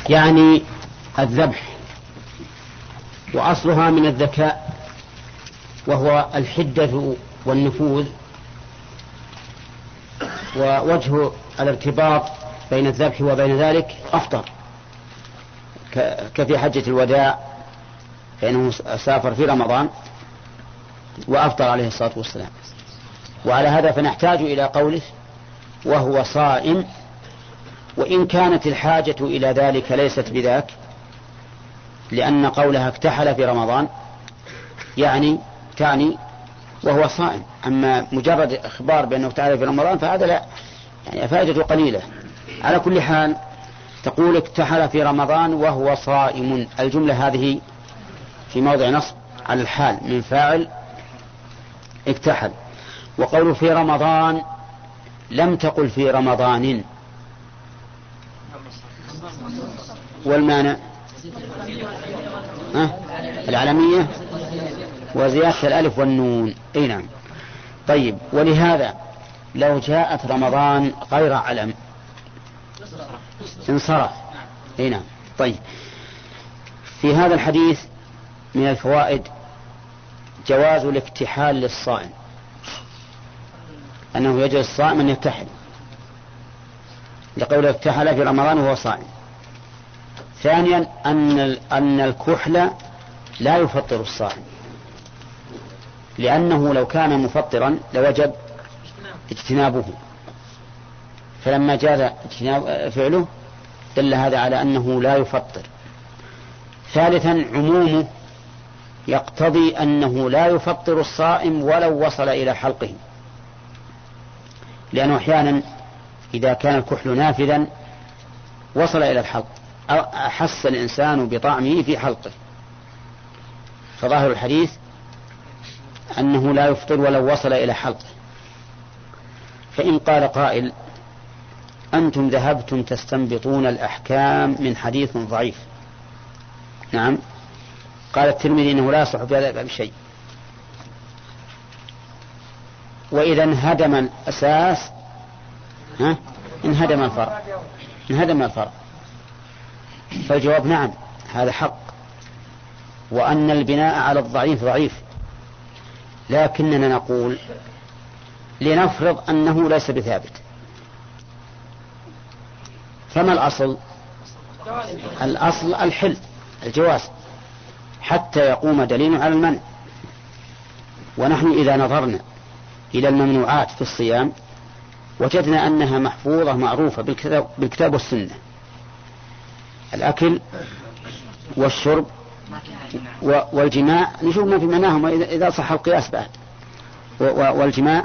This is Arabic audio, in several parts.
يعني الذبح، وأصلها من الذكاء وهو الحدة والنفوذ. ووجه الارتباط بين الذبح وبين ذلك أفطر، كفي حجة الوداع فإنه سافر في رمضان وأفطر عليه الصلاة والسلام. وعلى هذا فنحتاج إلى قوله وهو صائم، وإن كانت الحاجة إلى ذلك ليست بذاك، لأن قولها اكتحل في رمضان تعني وهو صائم. أما مجرد إخبار بأنه اكتحل في رمضان فهذا لا، يعني فائدته قليلة. على كل حال تقول اكتحل في رمضان وهو صائم، الجملة هذه في موضع نصب على الحال من فاعل اكتحل. وقول في رمضان لم تقل في رمضان، والمانع العلمية وزيادة الألف والنون. أي نعم. طيب، ولهذا لو جاءت رمضان غير علم انصرف. أي نعم. طيب، في هذا الحديث من الفوائد جواز الاكتحال للصائم، أنه يجوز الصائم أن يكتحل، لقول اكتحل في رمضان وهو صائم. ثانيا أن الكحل لا يفطر الصائم، لأنه لو كان مفطرا لوجب اجتنابه، فلما جاز فعله دل هذا على أنه لا يفطر. ثالثا عمومه يقتضي أنه لا يفطر الصائم ولو وصل إلى حلقه، لأنه أحيانا إذا كان الكحل نافذا وصل إلى الحلق أو أحس الإنسان بطعمه في حلقه، فظاهر الحديث أنه لا يفطر ولو وصل إلى حلقه. فإن قال قائل أنتم ذهبتم تستنبطون الأحكام من حديث ضعيف، نعم، قال الترمذي إنه لا يصح في هذا الباب شيء، وإذا انهدم الأساس انهدم الفرع. فالجواب نعم، هذا حق، وأن البناء على الضعيف ضعيف، لكننا نقول لنفرض أنه ليس بثابت، فما الأصل؟ الأصل الحل، الجواز، حتى يقوم دليل على المنع. ونحن إذا نظرنا إلى الممنوعات في الصيام وجدنا أنها محفوظة معروفة بالكتاب والسنة: الأكل والشرب والجماع، نشوف ما في مناهم إذا صح القياس بعد، والجماع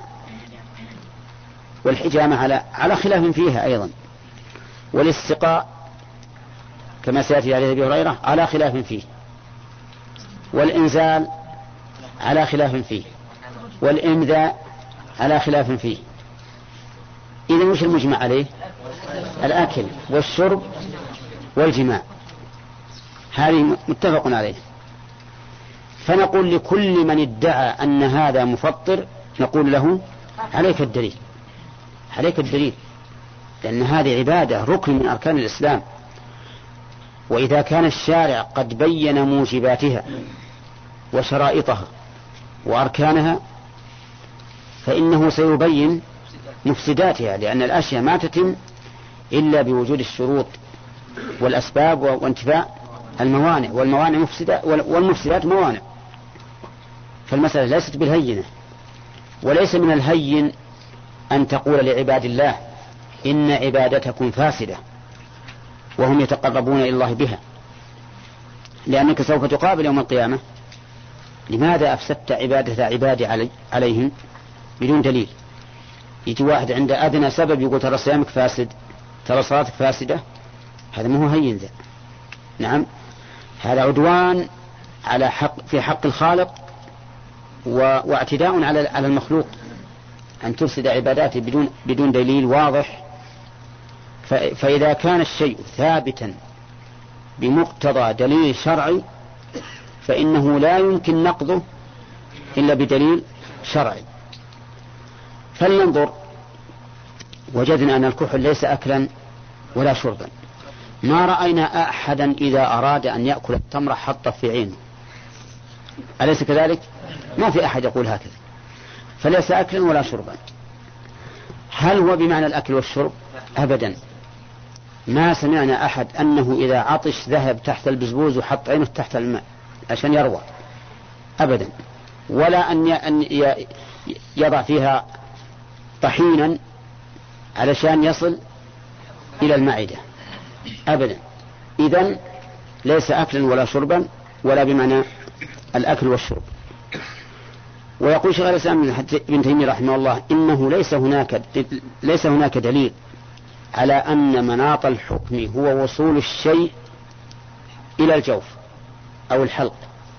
والحجامة على خلاف فيها أيضا، والاستقاء كما سيأتي عليه أبي هريرة على خلاف فيه، والإنزال على خلاف فيه، والإمذاء على خلاف فيه. إذن وش المجمع عليه؟ الأكل والشرب والجماع، هذه متفق عليه. فنقول لكل من ادعى أن هذا مفطر نقول له عليك الدليل، لأن هذه عبادة ركن من أركان الإسلام، وإذا كان الشارع قد بين موجباتها وشرائطها وأركانها فإنه سيبين مفسداتها، لأن الأشياء ما تتم إلا بوجود الشروط والأسباب وانتفاء الموانع، والموانع مفسدات والمفسدات موانع. فالمسألة ليست بالهينة، وليس من الهين أن تقول لعباد الله إن عبادتكم فاسدة وهم يتقربون إلى الله بها، لأنك سوف تقابل يوم القيامة لماذا أفسدت عبادة عبادي عليهم بدون دليل. يجي واحد عند أدنى سبب يقول ترى صيامك فاسد، ترى صلاتك فاسدة، هذا ما هو هين ذا. نعم، هذا عدوان في حق الخالق واعتداء على المخلوق، أن تفسد عباداته بدون دليل واضح. فإذا كان الشيء ثابتا بمقتضى دليل شرعي فإنه لا يمكن نقضه إلا بدليل شرعي. فلننظر، وجدنا أن الكحل ليس أكلا ولا شربا، ما رأينا أحدا إذا أراد أن يأكل التمر حط في عينه، أليس كذلك؟ ما في أحد يقول هكذا، فليس أكلا ولا شربا. هل هو بمعنى الأكل والشرب؟ أبدا، ما سمعنا أحد أنه إذا عطش ذهب تحت البزبوز وحط عينه تحت الماء عشان يروى أبدا، ولا أن يضع فيها طحينا علشان يصل إلى المعدة أبدا. إذن ليس أكلا ولا شربا ولا بمعنى الأكل والشرب. ويقول شيخ الإسلام ابن تيمية رحمه الله إنه ليس هناك دليل على أن مناط الحكم هو وصول الشيء إلى الجوف أو الحلق،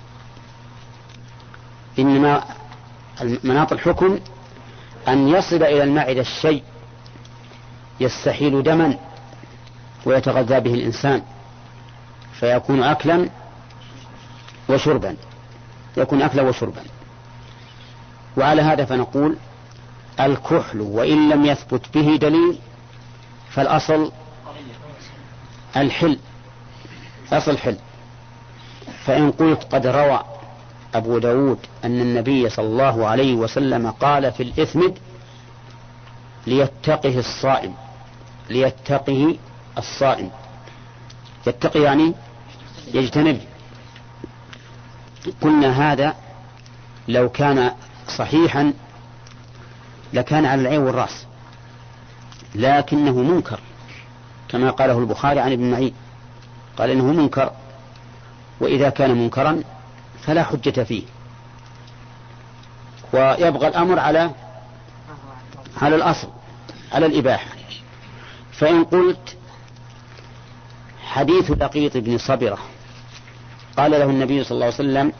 إنما مناط الحكم أن يصل إلى المعدة الشيء يستحيل دما ويتغذى به الإنسان فيكون أكلا وشربا، يكون أكلا وشربا. وعلى هذا فنقول الكحل وإن لم يثبت به دليل فالأصل الحل، أصل حل. فإن قلت قد روى أبو داود أن النبي صلى الله عليه وسلم قال في الإثمد ليتقه الصائم، ليتقه الصائم، يتقي يعني يجتنب، قلنا هذا لو كان صحيحا لكان على العين والرأس، لكنه منكر كما قاله البخاري عن ابن معين، قال إنه منكر، وإذا كان منكرا فلا حجة فيه، ويبقى الأمر على الأصل، على الإباحة. فإن قلت حديث لقيط بن صبرة قال له النبي صلى الله عليه وسلم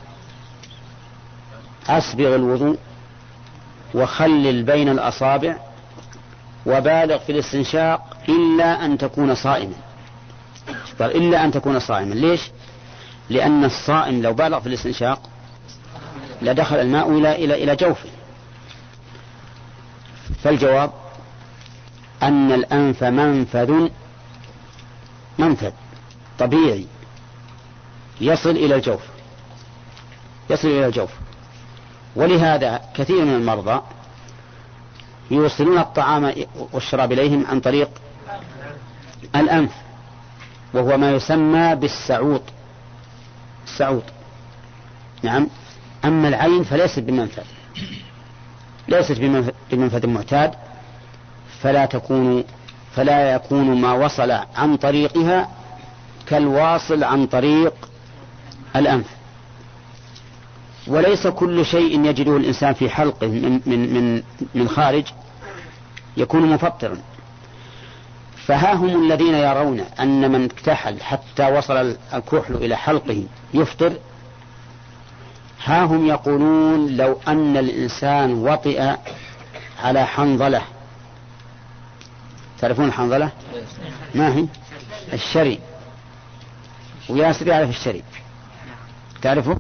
أسبغ الوضوء وخلل بين الأصابع وبالغ في الاستنشاق إلا أن تكون صائما، قال إلا أن تكون صائما. ليش؟ لأن الصائم لو بالغ في الاستنشاق لدخل الماء إلى جوفه. فالجواب أن الأنف منفذ طبيعي يصل إلى الجوف، ولهذا كثير من المرضى يوصلون الطعام والشراب إليهم عن طريق الأنف، وهو ما يسمى بالسعوط، نعم. أما العين فليست بمنفذ معتاد، فلا يكون ما وصل عن طريقها كالواصل عن طريق الأنف. وليس كل شيء يجده الإنسان في حلقه من خارج يكون مفطرا. فها هم الذين يرون أن من اكتحل حتى وصل الكحل إلى حلقه يفطر، ها هم يقولون لو أن الإنسان وطئ على حنظلة، تعرفون الحنظلة؟ ما هي؟ الشري، وياسر يعرف الشري، تعرفه؟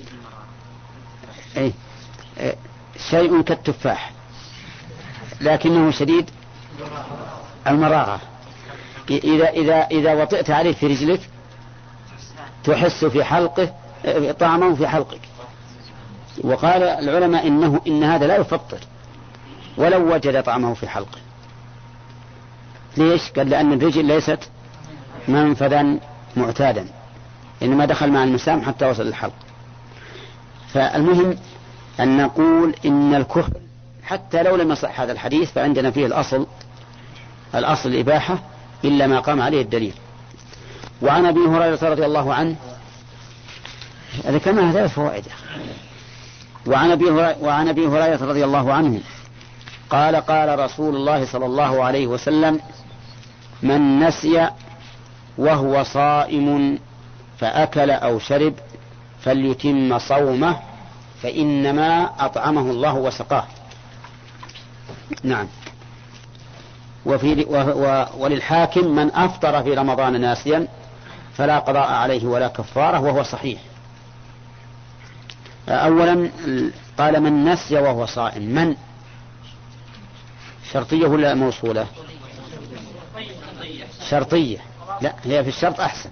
أي شيء كالتفاح لكنه شديد المراغة، إذا وطئت عليه في رجلك تحس في حلقه طعمه في حلقك. وقال العلماء إن هذا لا يفطر ولو وجد طعمه في حلقه. ليش؟ قال لأن الرجل ليست منفذا معتادا، إنما دخل مع المسام حتى وصل الحلق. فالمهم أن نقول إن الكحل حتى لو لم يصح هذا الحديث فعندنا فيه الأصل الإباحة إلا ما قام عليه الدليل. وعن أبي هريرة رضي الله عنه، ذكرنا ثلاث فوائد. وعن أبي هريرة رضي الله عنه قال قال رسول الله صلى الله عليه وسلم من نسي وهو صائم فأكل أو شرب فليتم صومه فإنما أطعمه الله وسقاه. نعم. وللحاكم من أفطر في رمضان ناسيا فلا قضاء عليه ولا كفارة، وهو صحيح. أولا قال من نسي وهو صائم، من شرطية ولا موصولة؟ شرطية. لا، هي في الشرط أحسن.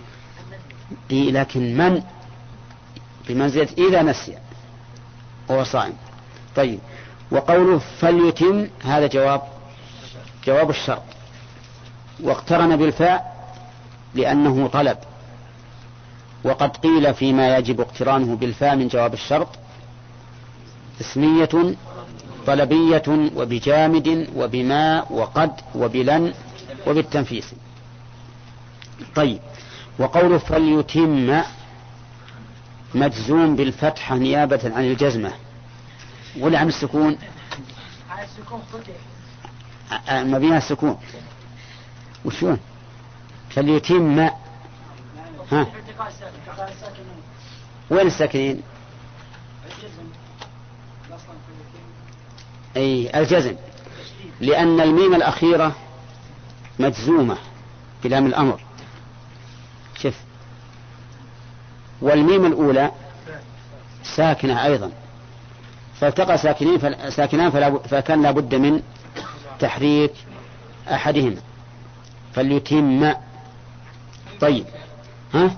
لكن من بمنزلة إذا نسي وهو صائم. طيب، وقوله فليتم هذا جواب الشرط، واقترن بالفاء لأنه طلب. وقد قيل فيما يجب اقترانه بالفاء من جواب الشرط: اسمية طلبية وبجامد وبما وقد وبلن وبالتنفيس. طيب، وقوله فليتم مجزوم بالفتحة نيابة عن الجزمة ولا عن السكون؟ ما بيها السكون. وشون فليتم؟ ها، وين الساكنين؟ أي الجزم، لأن الميم الأخيرة مجزومة بلام الأمر. شف، والميم الأولى ساكنة أيضا، فالتقى ساكنان فكان لابد من تحريك أحدهما. فليتم. طيب، ها،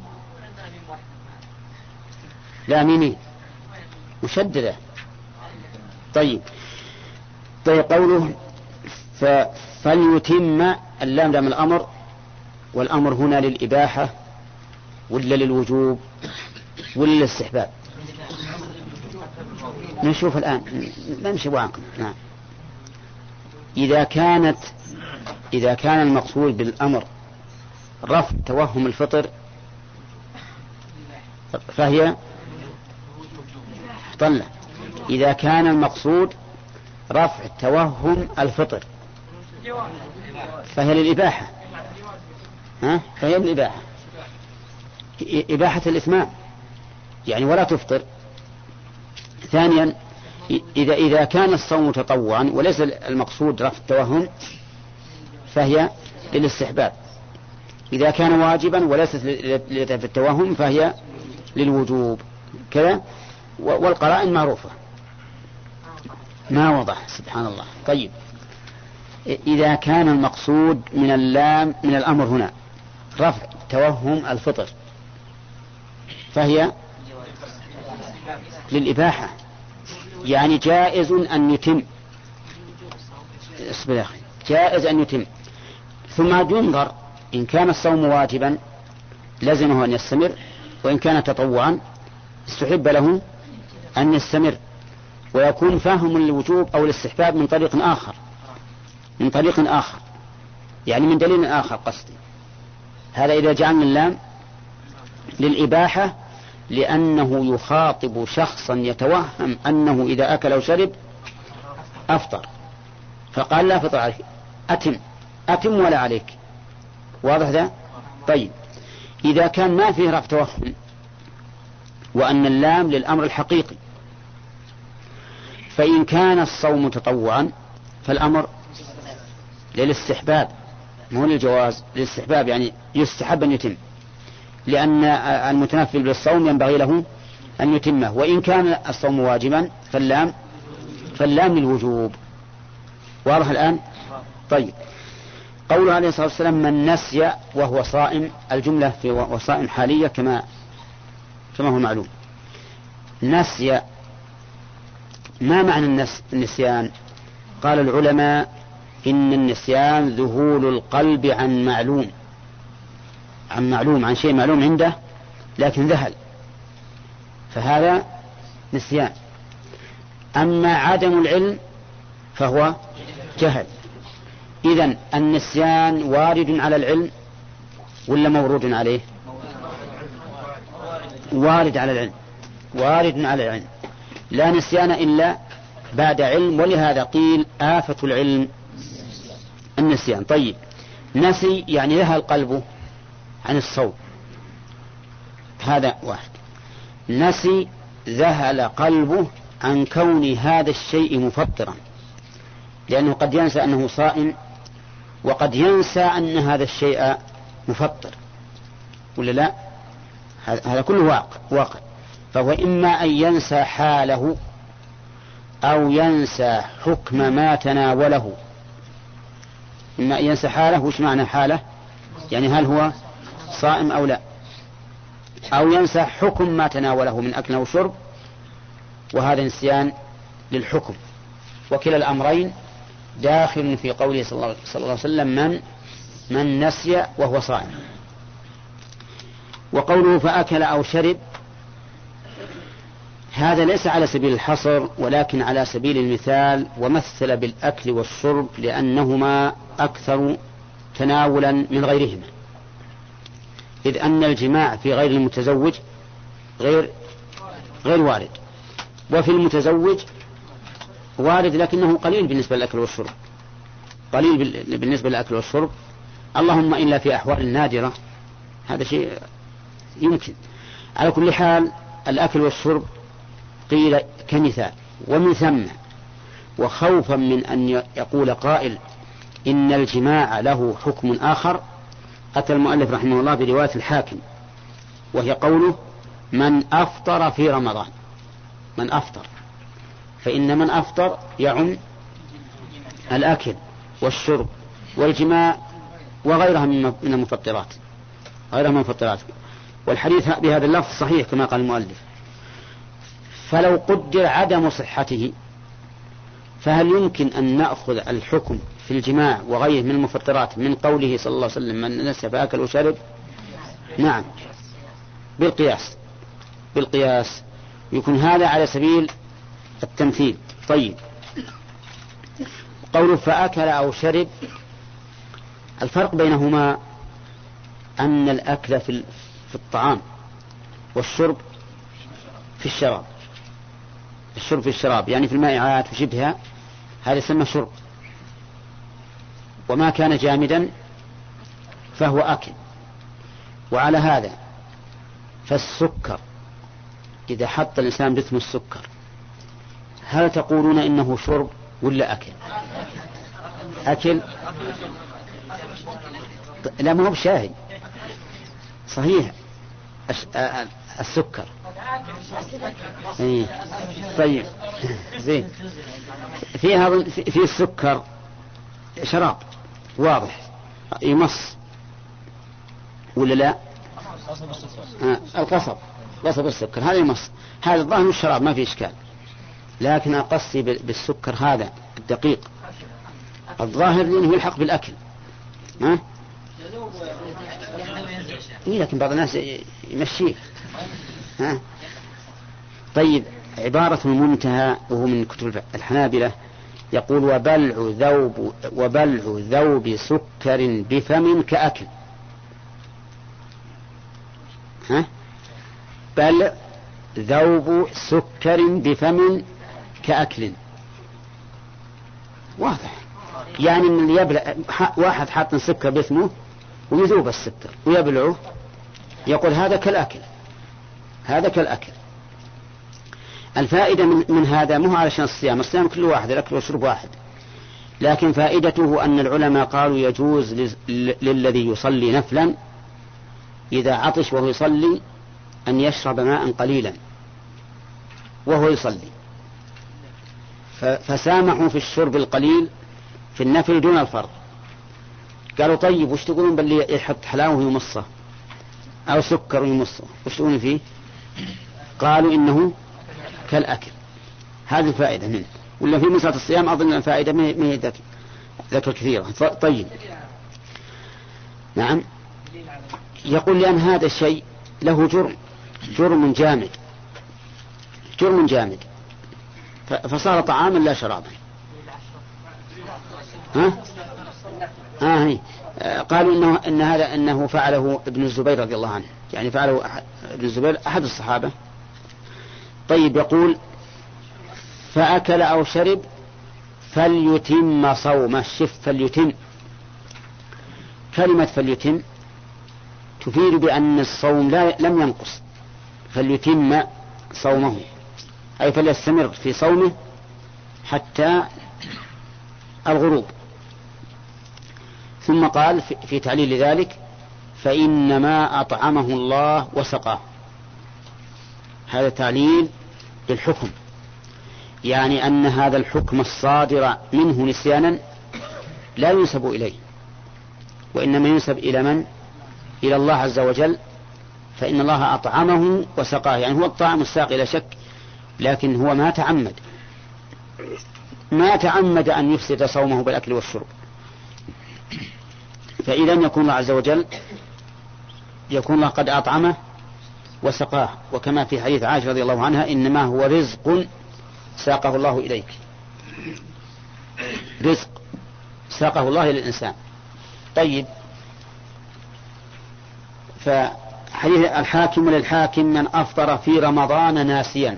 لا ميمين مشددة. طيب، قوله فليتم، اللام لام الأمر، والأمر هنا للإباحة ولا للوجوب ولا للاستحباب؟ نشوف الآن، نمشي معكم. نعم. إذا كان المقصود بالأمر رفع توهم الفطر فهي طلع. إذا كان المقصود رفع توهم الفطر فهي للإباحة. فهي للإباحة، إباحة الإتمام يعني ولا تفطر. ثانيا، إذا كان الصوم تطوعا وليس المقصود رفع التوهم فهي للاستحباب. إذا كان واجبا وليس لدفع التوهم فهي للوجوب كذا. والقرائن معروفة. ما وضح سبحان الله. طيب، إذا كان المقصود من الأمر هنا رفع توهم الفطر فهي للإباحة، يعني جائز أن يتم. جائز أن يتم. ثم ينظر إن كان الصوم واجبا لزمه أن يستمر، وإن كان تطوعا استحب له أن يستمر، ويكون فهم الوجوب أو الاستحباب من طريق آخر يعني من دليل آخر قصدي. هذا إذا جعلنا اللام للإباحة، لأنه يخاطب شخصا يتوهم أنه إذا أكل أو شرب أفطر، فقال لا فطر عليك، أتم ولا عليك. واضح ذا؟ طيب، إذا كان ما فيه رفع توهم وأن اللام للأمر الحقيقي، فإن كان الصوم تطوعا فالأمر للاستحباب مو للجواز، للاستحباب يعني يستحب أن يتم، لأن المتنفل بالصوم ينبغي له أن يتمه. وإن كان الصوم واجبا فاللام للوجوب. واضح الآن؟ طيب، قوله عليه الصلاة والسلام من نسي وهو صائم، الجملة في وصائم حالية كما هو معلوم. نسي، ما معنى النسيان؟ قال العلماء إن النسيان ذهول القلب عن معلوم عن شيء معلوم عنده لكن ذهل، فهذا نسيان. أما عدم العلم فهو جهل. إذن النسيان وارد على العلم ولا مورود عليه؟ وارد على العلم، لا نسيان إلا بعد علم، ولهذا قيل آفة العلم النسيان. طيب، نسي يعني ذهل قلبه عن الصوم، هذا واحد. نسي ذهل قلبه عن كون هذا الشيء مفطرا، لأنه قد ينسى أنه صائم وقد ينسى أن هذا الشيء مفطر ولا لا؟ هذا كله واقع. فهو إما أن ينسى حاله أو ينسى حكم ما تناوله. إما أن ينسى حاله. وش معنى حاله؟ يعني هل هو صائم أو لا، أو ينسى حكم ما تناوله من أكل أو شرب، وهذا نسيان للحكم. وكلا الأمرين داخل في قوله صلى الله عليه وسلم من نسي وهو صائم. وقوله فأكل أو شرب هذا ليس على سبيل الحصر ولكن على سبيل المثال، ومثل بالأكل والشرب لأنهما أكثر تناولا من غيرهما، إذ أن الجماع في غير المتزوج غير وارد، وفي المتزوج وارد لكنه قليل بالنسبة للأكل والشرب، قليل بالنسبة للأكل والشرب، اللهم إلا في أحوال نادرة، هذا شيء يمكن. على كل حال الأكل والشرب قيل كمثال. ومن ثم وخوفا من أن يقول قائل إن الجماع له حكم آخر، أتى المؤلف رحمه الله برواية الحاكم، وهي قوله من أفطر في رمضان. من أفطر، فإن من أفطر يعم الأكل والشرب والجماع وغيرها من المفطرات، والحديث بهذا اللفظ صحيح كما قال المؤلف. فلو قدر عدم صحته فهل يمكن أن نأخذ الحكم في الجماع وغيره من المفطرات من قوله صلى الله عليه وسلم من نسي فأكل وشرب؟ نعم، بالقياس يكون هذا على سبيل التمثيل. طيب، قوله فأكل أو شرب، الفرق بينهما أن الأكل في الطعام والشرب في الشراب. الشرب في الشراب يعني في المائعات وشبهها، هذا يسمى شرب، وما كان جامدا فهو أكل. وعلى هذا فالسكر إذا حط الإنسان رتم السكر هل تقولون إنه شرب ولا أكل؟ أكل؟ لا، ما هو بشاهي صحيح السكر. طيب زين، في السكر شراب واضح يمص ولا لا؟ قصب السكر هذا يمص، هذا الظاهر الشراب ما في إشكال، لكن أقصي بالسكر هذا الدقيق الظاهر لأنه يلحق بالأكل. لكن بعض الناس يمشيه. طيب، عبارة المنتهى وهو من كتب الحنابلة يقول وبلع ذوب سكر بفم كأكل. بلع ذوب سكر بفم كأكل، واضح يعني من اللي يبلع، واحد حاط سكر باسمه ويذوب السكر ويبلعه يقول هذا كالأكل. الفائدة من هذا مو علشان الصيام كل واحد الأكل والشرب واحد، لكن فائدته أن العلماء قالوا يجوز للذي يصلي نفلا إذا عطش وهو يصلي أن يشرب ماء قليلا وهو يصلي، فسامحوا في الشرب القليل في النفل دون الفرض. قالوا طيب وش تقولون باللي يحط حلاوة ويمصه أو سكر ويمصه، وش تقولون فيه؟ قالوا إنه كالأكل. هذه الفائدة منه، ولا في مسألة الصيام أظن الفائدة ما هي ذكر كثيرة. طيب، نعم، يقول لأن هذا الشيء له جرم جامد فصار طعاما لا شرابا. قالوا إنه فعله ابن الزبير رضي الله عنه، يعني فعله ابن الزبير أحد الصحابة. طيب، يقول فأكل أو شرب فليتم صومه. فليتم، كلمة فليتم تفيد بأن الصوم لم ينقص، فليتم صومه أي فليستمر في صومه حتى الغروب. ثم قال في تعليل ذلك فإنما أطعمه الله وسقاه. هذا تعليل للحكم، يعني أن هذا الحكم الصادر منه نسيانا لا ينسب إليه، وإنما ينسب إلى من؟ إلى الله عز وجل فإن الله أطعمه وسقاه، يعني هو الطعام الساقي لا شك، لكن هو ما تعمد أن يفسد صومه بالأكل والشرب. فإذا يكون الله عز وجل يكون الله قد أطعمه وسقاه، وكما في حديث عائشة رضي الله عنها إنما هو رزق ساقه الله إليك، رزق ساقه الله إلى الإنسان. طيب، فحديث الحاكم للحاكم من أفطر في رمضان ناسيا.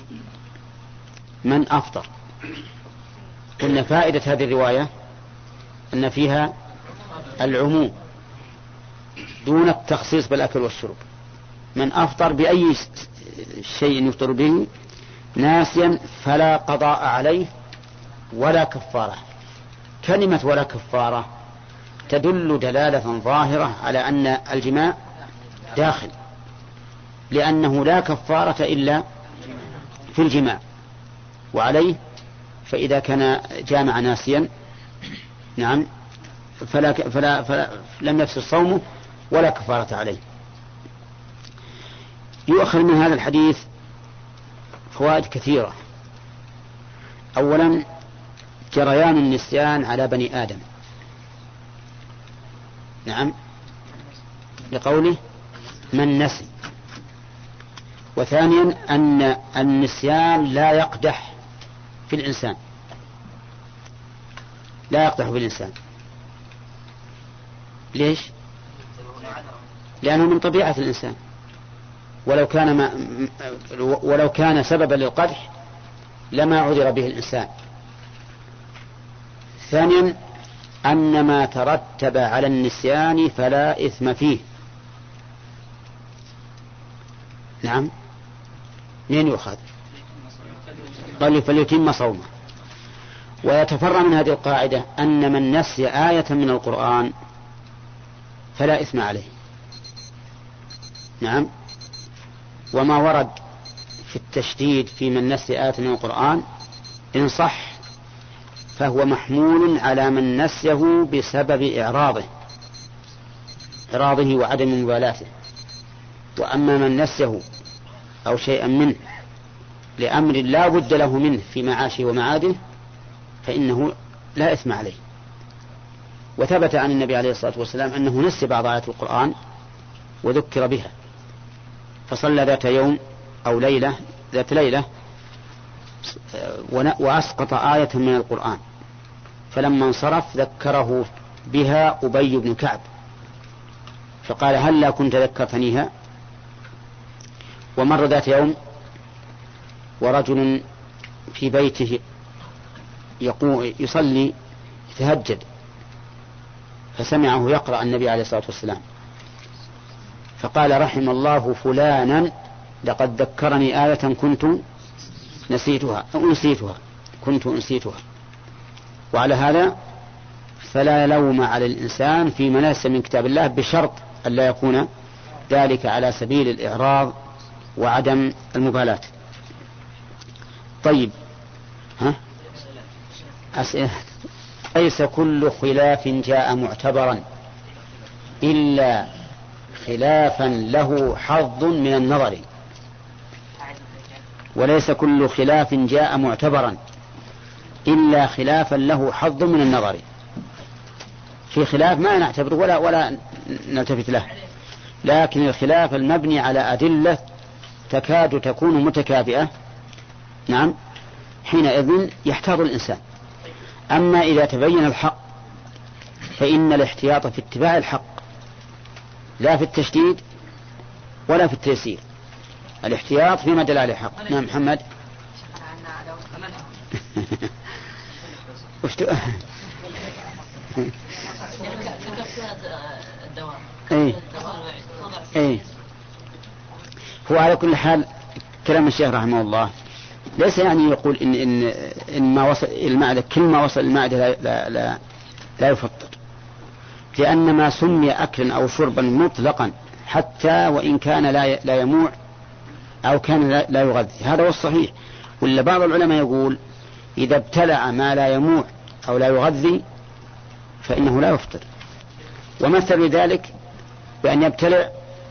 من أفطر، قلنا فائدة هذه الرواية أن فيها العموم دون التخصيص بالأكل والشرب. من أفطر بأي شيء يفطر به ناسيا فلا قضاء عليه ولا كفارة. كلمة ولا كفارة تدل دلالة ظاهرة على أن الجماع داخل، لأنه لا كفارة إلا في الجماع. وعليه فإذا كان جامع ناسيا نعم فلا لم يفسد صومه ولا كفارة عليه. يؤخذ من هذا الحديث فوائد كثيرة. أولا جريان النسيان على بني آدم، نعم، لقوله من نسي. وثانيا أن النسيان لا يقدح في الإنسان، لا يقدح في الإنسان. ليش؟ لأنه من طبيعة الإنسان، ولو كان سببا للقدح لما عذر به الإنسان. ثانيا أن ما ترتب على النسيان فلا إثم فيه. نعم، منين يؤخذ؟ قال فليتم صومه. ويتفرع من هذه القاعدة أن من نسي آية من القرآن فلا إثم عليه. نعم، وما ورد في التشديد في من نسي آية من القرآن إن صح فهو محمول على من نسيه بسبب إعراضه وعدم مبالاته. وأما من نسيه أو شيئا منه لأمر لا بد له منه في معاشه ومعاده فإنه لا إثم عليه. وثبت عن النبي عليه الصلاة والسلام أنه نسي بعض آيات القرآن وذكر بها، فصلى ذات يوم أو ذات ليلة وأسقط آية من القرآن، فلما انصرف ذكره بها أبي بن كعب فقال هل لا كنت ذكرتنيها؟ ومر ذات يوم ورجل في بيته يصلي يتهجد فسمعه يقرأ النبي عليه الصلاة والسلام فقال رحم الله فلانا لقد ذكرني آية كنت أنسيتها. وعلى هذا فلا لوم على الإنسان في مناسة من كتاب الله بشرط أن لا يكون ذلك على سبيل الإعراض وعدم المبالاة. طيب، أسئلة. ليس كل خلاف جاء معتبرا إلا خلافا له حظ من النظر. وليس كل خلاف جاء معتبرا إلا خلافا له حظ من النظر. في خلاف ما نعتبره ولا نلتفت له، لكن الخلاف المبني على أدلة تكاد تكون متكافئة نعم حينئذ يحتاط الإنسان. أما إذا تبين الحق فإن الاحتياط في اتباع الحق لا في التشديد ولا في التيسير، الاحتياط فيما دل عليه الحق. نعم محمد. هو على كل حال كلام الشيخ رحمه الله ليس يعني يقول إن ما وصل المعدة كل ما وصل المعدة لا يفطر، لأن ما سمي أكلا أو شربا مطلقا حتى وإن كان لا يموع أو كان لا يغذي، هذا هو الصحيح. ولا بعض العلماء يقول إذا ابتلع ما لا يموع أو لا يغذي فإنه لا يفطر. ومثل ذلك بأن يبتلع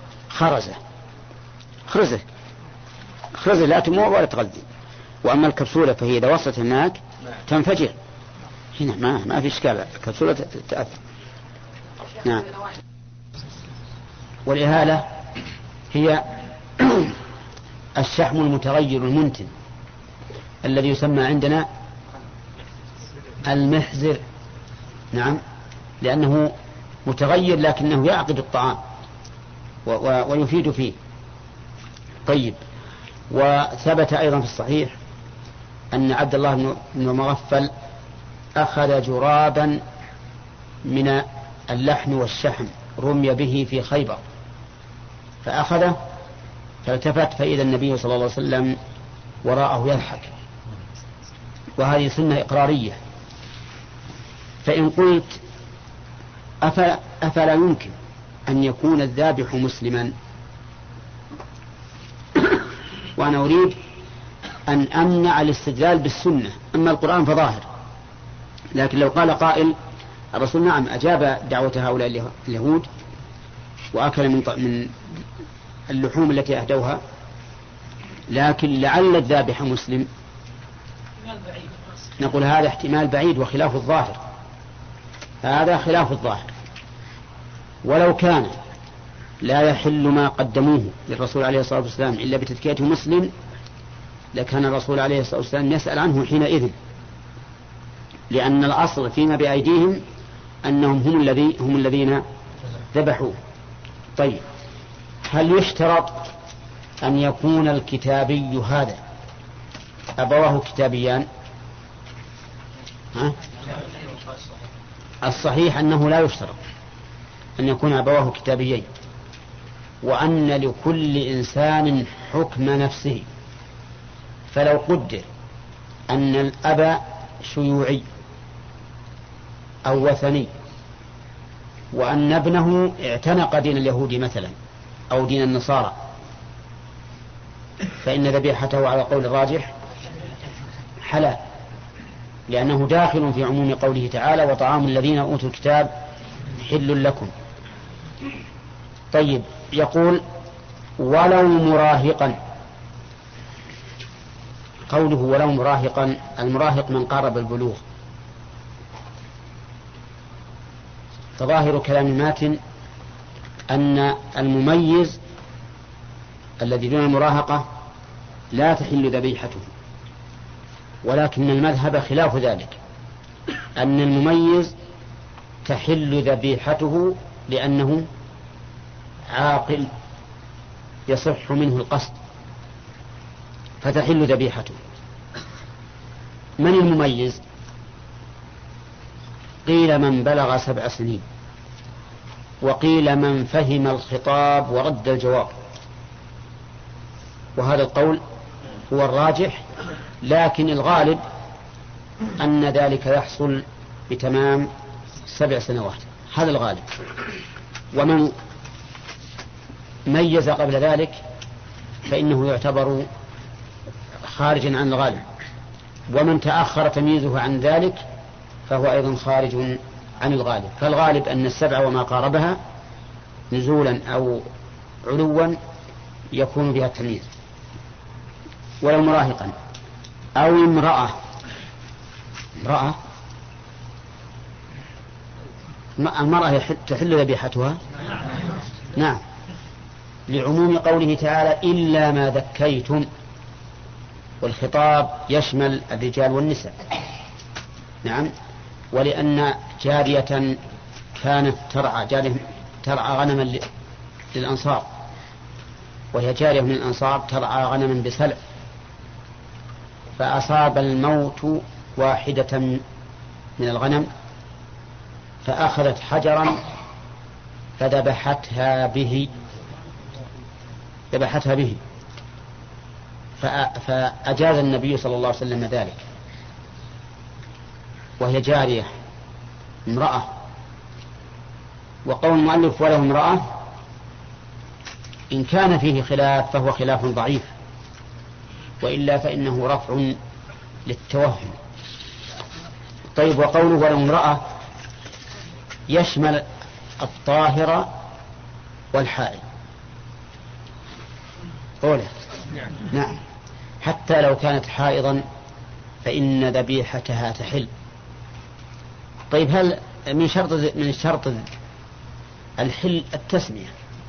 خرزة لا تموع ولا تغذي. وأما الكبسولة فهي إذا وصلت هناك تنفجر، هنا ما في إشكال، الكبسولة تأثر. نعم. والإهالة هي الشحم المتغير المنتن الذي يسمى عندنا المحزر. نعم، لأنه متغير لكنه يعقد الطعام ويفيد فيه. طيب، وثبت أيضا في الصحيح أن عبد الله بن مغفل أخذ جرابا من اللحم والشحم رمي به في خيبر، فأخذه فالتفت فإذا النبي صلى الله عليه وسلم وراءه يضحك، وهذه سنة إقرارية. فإن قلت أفلا يمكن أن يكون الذابح مسلما؟ وأنا أريد أن أمنع الاستدلال بالسنة، أما القرآن فظاهر. لكن لو قال قائل الرسول نعم أجاب دعوة هؤلاء اليهود وأكل من اللحوم التي أهدوها، لكن لعل الذابح مسلم، نقول هذا احتمال بعيد وخلاف الظاهر، هذا خلاف الظاهر. ولو كان لا يحل ما قدموه للرسول عليه الصلاة والسلام إلا بتذكيته مسلم لكان الرسول عليه الصلاة والسلام يسأل عنه حينئذ، لأن الأصل فيما بأيديهم أنهم هم الذين ذبحوه. طيب، هل يشترط أن يكون الكتابي هذا أبواه كتابيان؟ الصحيح أنه لا يشترط أن يكون أبواه كتابيين، وأن لكل إنسان حكم نفسه. فلو قدر أن الأب شيوعي أو وثني وأن ابنه اعتنق دين اليهود مثلا أو دين النصارى، فإن ذبيحته على قول الراجح حلال، لأنه داخل في عموم قوله تعالى وطعام الذين أوتوا الكتاب حل لكم. طيب، يقول ولو مراهقا. قوله ولو مراهقا، المراهق من قارب البلوغ. فظاهر كلام الماتن أن المميز الذي دون المراهقة لا تحل ذبيحته، ولكن المذهب خلاف ذلك، أن المميز تحل ذبيحته لأنه عاقل يصح منه القصد فتحل ذبيحته. من المميز؟ قيل من بلغ 7 سنين، وقيل من فهم الخطاب ورد الجواب، وهذا القول هو الراجح، لكن الغالب أن ذلك يحصل بتمام 7 سنوات، هذا الغالب. ومن ميز قبل ذلك فإنه يعتبر خارجا عن الغالب، ومن تأخر تمييزه عن ذلك فهو أيضا خارج عن الغالب. فالغالب أن 7 وما قاربها نزولا أو علوا يكون بها التمييز. ولو مراهقا أو امرأة المرأة تحل ذبيحتها، نعم، لعموم قوله تعالى إلا ما ذكيتم، والخطاب يشمل الرجال والنساء. نعم، ولأن جارية كانت ترعى غنما للأنصار، وهي جارية من الأنصار ترعى غنما بسلع، فأصاب الموت واحدة من الغنم فأخذت حجرا فذبحتها به فأجاز النبي صلى الله عليه وسلم ذلك، وهي جارية امرأة. وقول المؤلف وله امرأة إن كان فيه خلاف فهو خلاف ضعيف، وإلا فإنه رفع للتوهم. طيب، وقوله وله امرأة يشمل الطاهرة والحائض أولى. نعم، حتى لو كانت حائضا فإن ذبيحتها تحل. طيب هل من شرط الحل التسمية؟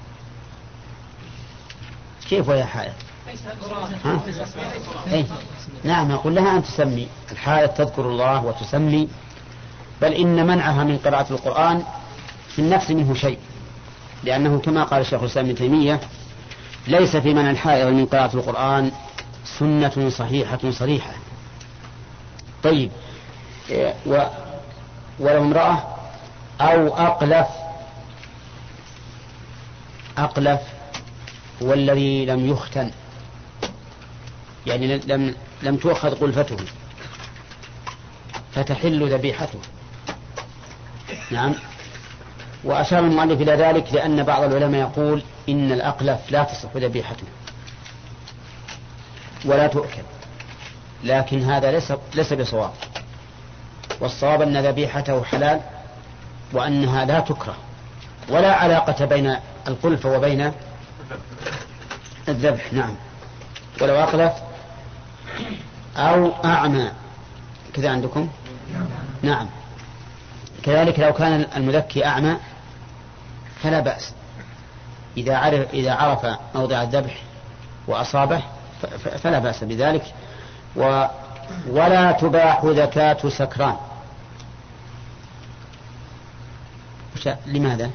كيف وهي حائض؟ إيه؟ نعم، أقول لها أن تسمي. الحائض تذكر الله وتسمي، بل إن منعها من قراءة القرآن في النفس منه شيء، لأنه كما قال الشيخ الإسلام ابن تيمية: ليس في منع الحائض من قراءة القرآن سنة صحيحة صريحة. طيب، ولو امرأة أو أقلف هو الذي لم يختن، يعني لم تؤخذ قلفته، فتحل ذبيحته. نعم. وأشار المؤلف إلى ذلك لأن بعض العلماء يقول إن الأقلف لا تصح ذبيحته ولا تؤكل، لكن هذا ليس بصواب. والصواب أن ذبيحته حلال وأنها لا تكره، ولا علاقة بين القلفة وبين الذبح. نعم. ولو أقلف أو أعمى كذا عندكم؟ نعم. كذلك لو كان المذكي أعمى فلا بأس، إذا عرف موضع الذبح وأصابه فلا بأس بذلك. ولا تباح زكاة سكران. لماذا؟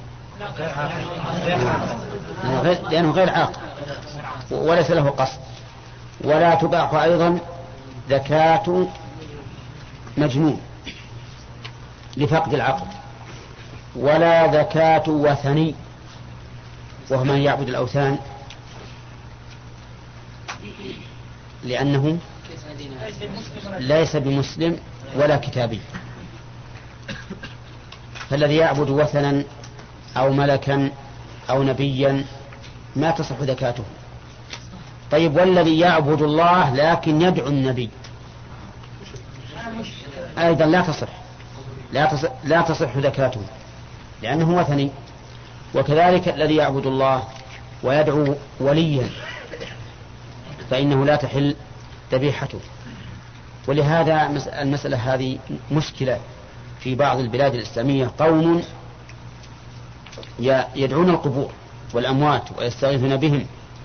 لأنه غير عاقل وليس له قصد. ولا تباح أيضا زكاة مجنون لفقد العقل. ولا زكاة وثني، وهو من يعبد الأوثان، لأنه ليس بمسلم ولا كتابي. فالذي يعبد وثنا أو ملكا أو نبيا ما تصح زكاته. طيب، والذي يعبد الله لكن يدعو النبي أيضا لا تصح زكاته لأنه وثني. وكذلك الذي يعبد الله ويدعو وليا فإنه لا تحل ذبيحته. ولهذا المسألة هذه مشكلة في بعض البلاد الإسلامية. قوم يدعون القبور والأموات ويستغيثون بهم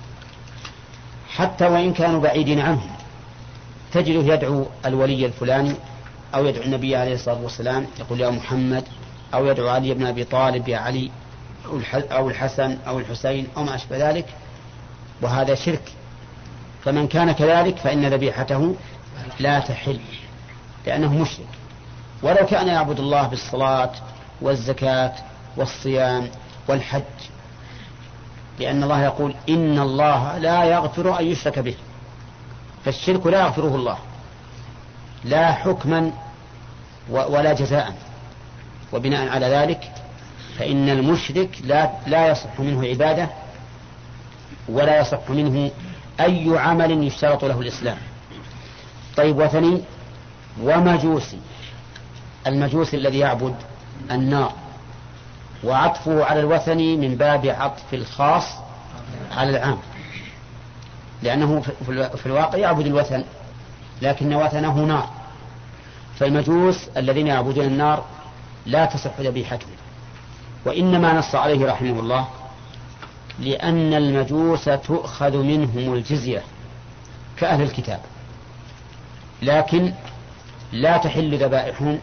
حتى وإن كانوا بعيدين عنهم، تجده يدعو الولي الفلاني أو يدعو النبي عليه الصلاة والسلام، يقول يا محمد، أو يدعو علي بن أبي طالب يا علي، أو الحسن أو الحسين أو ما أشبه ذلك، وهذا شرك. فمن كان كذلك فإن ذبيحته لا تحل لأنه مشرك، ولو كان يعبد الله بالصلاة والزكاة والصيام والحج، لأن الله يقول إن الله لا يغفر أن يشرك به. فالشرك لا يغفره الله، لا حكما ولا جزاء. وبناء على ذلك فإن المشرك لا يصح منه عبادة ولا يصح منه أي عمل يشترط له الإسلام. طيب، وثني ومجوسي. المجوسي الذي يعبد النار، وعطفه على الوثني من باب عطف الخاص على العام، لأنه في الواقع يعبد الوثن لكن وثنه نار. فالمجوس الذين يعبدون النار لا تصح ذبيحتهم، وإنما نص عليه رحمه الله لأن المجوس تؤخذ منهم الجزية كأهل الكتاب، لكن لا تحل ذبائحهم.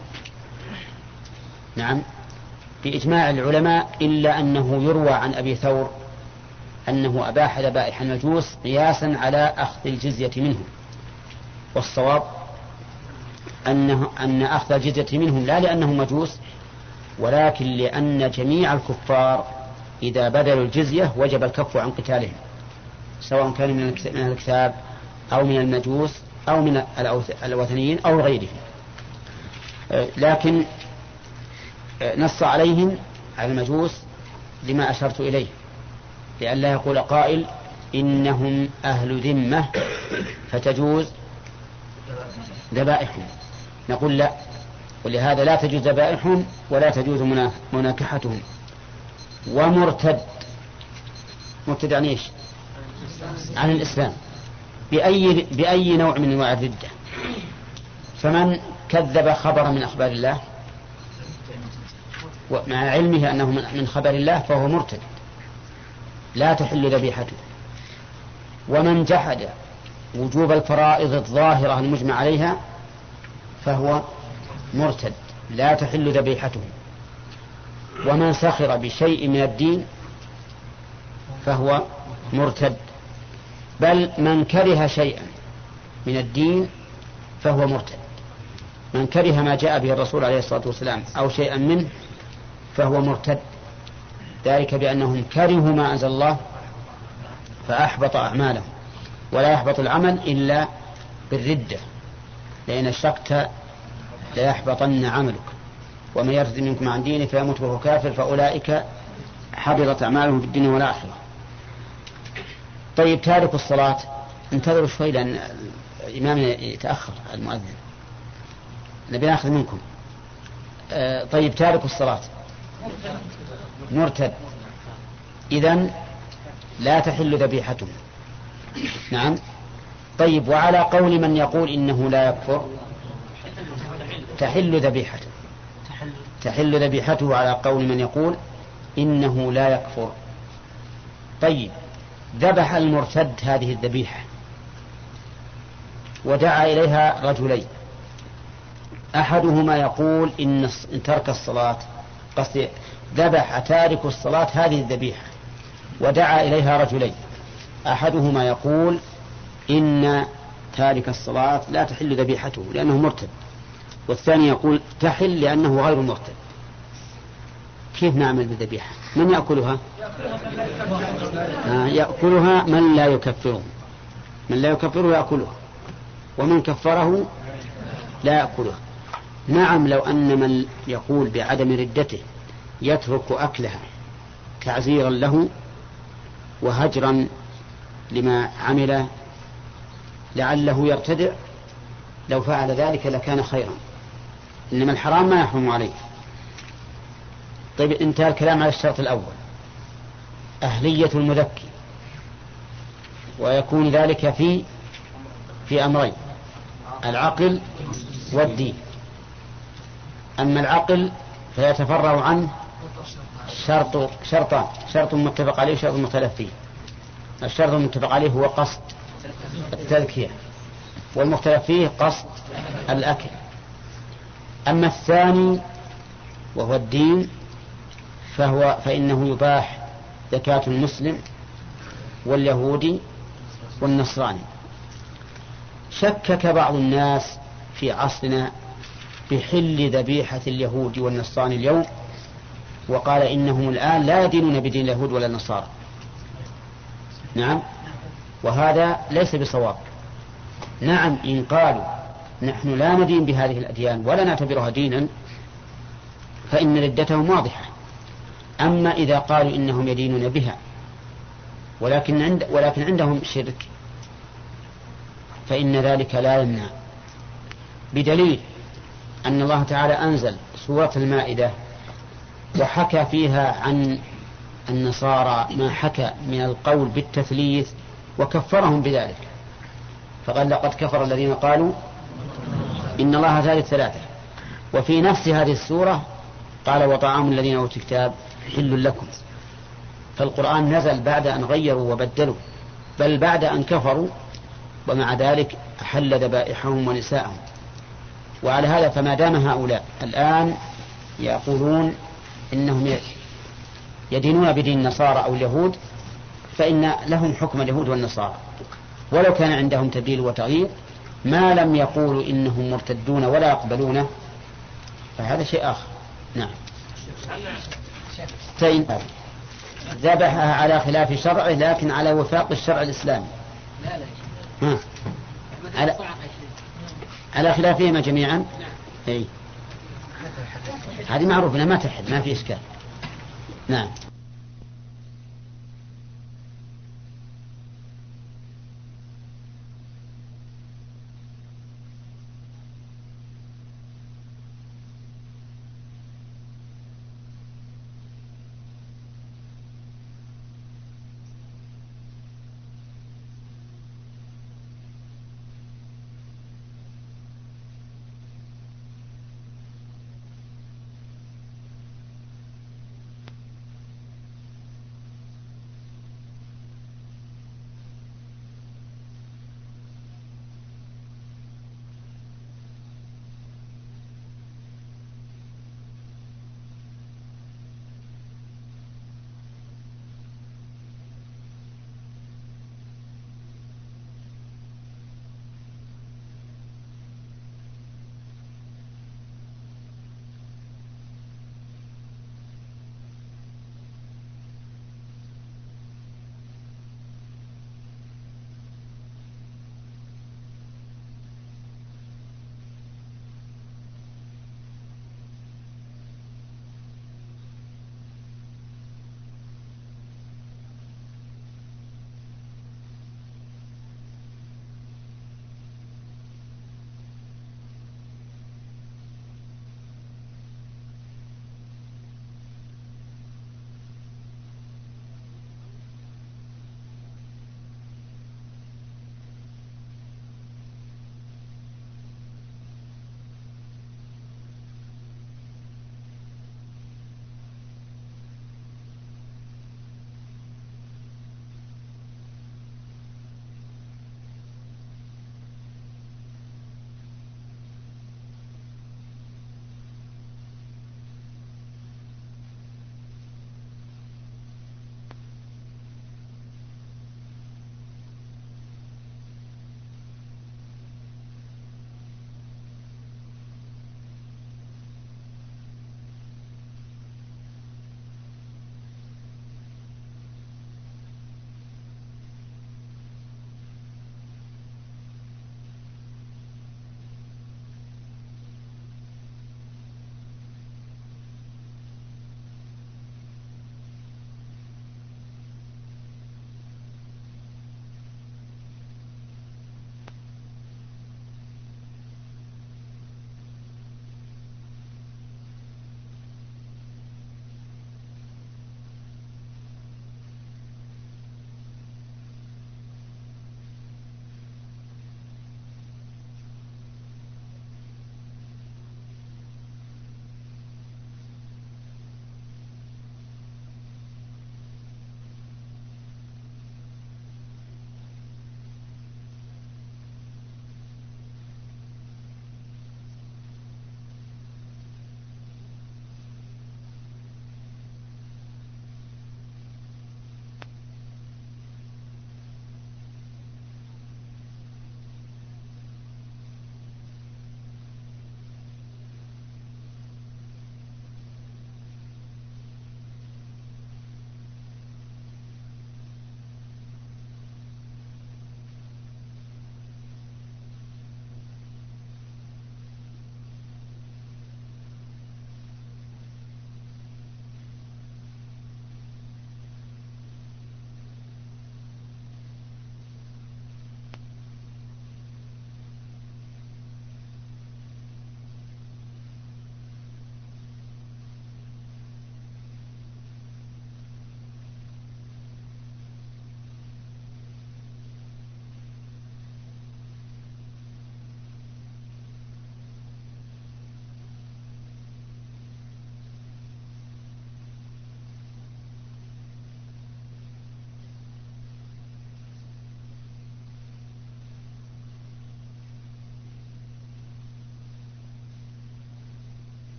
نعم، بإجماع العلماء، إلا أنه يروى عن أبي ثور أنه أباح ذبائح المجوس قياسا على أخذ الجزية منهم. والصواب أن أخذ الجزية منهم لا لأنهم مجوس، ولكن لأن جميع الكفار إذا بذلوا الجزية وجب الكف عن قتالهم، سواء كانوا من الكتاب أو من المجوس أو من الوثنيين أو غيرهم. لكن نص عليهم على المجوس لما أشرت إليه، لئلا يقول قائل إنهم أهل ذمة فتجوز ذبائحهم. نقول لا، ولهذا لا تجوز ذبائحهم ولا تجوز مناكحتهم. ومرتد مرتد عن إيش؟ عن الإسلام بأي نوع من أنواع الردة. فمن كذب خبرا من أخبار الله ومع علمه أنه من خبر الله فهو مرتد لا تحل ذبيحته. ومن جحد وجوب الفرائض الظاهرة المجمع عليها فهو مرتد لا تحل ذبيحته. ومن سخر بشيء من الدين فهو مرتد. بل من كره شيئا من الدين فهو مرتد. من كره ما جاء به الرسول عليه الصلاة والسلام أو شيئا منه فهو مرتد، ذلك بأنهم كرهوا ما أنزل الله فأحبط أعمالهم. ولا يحبط العمل إلا بالردة، لأن أشركت ليحبطن عملك ومن يرتد منكم عن دينه فيموت وهو كافر فأولئك حبطت أعمالهم في الدنيا والآخرة. طيب تارك الصلاة، انتظروا شوي لأن الإمام يتأخر المؤذن نبي ناخذ منكم. طيب تارك الصلاة مرتد إذن لا تحل ذبيحته. نعم. طيب وعلى قول من يقول إنه لا يكفر تحل ذبيحته. تحل ذبيحته على قول من يقول إنه لا يكفر. طيب ذبح المرتد هذه الذبيحة ودعا إليها رجلين، أحدهما يقول إن ترك الصلاة قصدي ذبح تارك الصلاة هذه الذبيحة ودعا إليها رجلين، أحدهما يقول إن تارك الصلاة لا تحل ذبيحته لأنه مرتد، والثاني يقول تحل لأنه غير مرتد. كيف نعمل بالذبيحة؟ من يأكلها؟ يأكلها من لا يكفره. من لا يكفره يأكلها، ومن كفره لا يأكلها. نعم لو أن من يقول بعدم ردته يترك أكلها تعزيرا له وهجرا لما عمل لعله يرتدع، لو فعل ذلك لكان خيرا، إنما الحرام ما يحرم عليه. طيب انتهى الكلام على الشرط الأول أهلية المذكي، ويكون ذلك في أمرين: العقل والدين. أما العقل فيتفرع عنه شرطان: شرط متفق عليه وشرط مختلف فيه. الشرط المتفق عليه هو قصد التذكية، والمختلف فيه قصد الأكل. أما الثاني وهو الدين فإنه يباح زكاة المسلم واليهودي والنصراني. شكك بعض الناس في عصرنا بحل ذبيحة اليهود والنصراني اليوم، وقال إنهم الآن لا يدينون بدين اليهود ولا النصارى. نعم، وهذا ليس بصواب. نعم إن قالوا نحن لا ندين بهذه الأديان ولا نعتبرها دينا فإن ردتهم واضحة. أما إذا قالوا إنهم يدينون بها ولكن عندهم شرك فإن ذلك لا يمنع، بدليل أن الله تعالى أنزل سورة المائدة وحكى فيها عن النصارى ما حكى من القول بالتثليث وكفرهم بذلك، فقال لقد كفر الذين قالوا إن الله ثالث ثلاثة. وفي نفس هذه السورة قال وطعام الذين أوتوا الكتاب حل لكم. فالقرآن نزل بعد أن غيروا وبدلوا، بل بعد أن كفروا، ومع ذلك أحل ذبائحهم ونساءهم. وعلى هذا فما دام هؤلاء الآن يقولون إنهم يدينون بدين النصارى أو اليهود فإن لهم حكم اليهود والنصارى، ولو كان عندهم تبديل وتغيير، ما لم يقولوا إنهم مرتدون ولا يقبلونه فهذا شيء آخر. نعم. ذبحها على خلاف شرعه لكن على وفاق الشرع الإسلامي. على خلافهما جميعا. هذه معروف أنها ما تحل، ما في إشكال. نعم.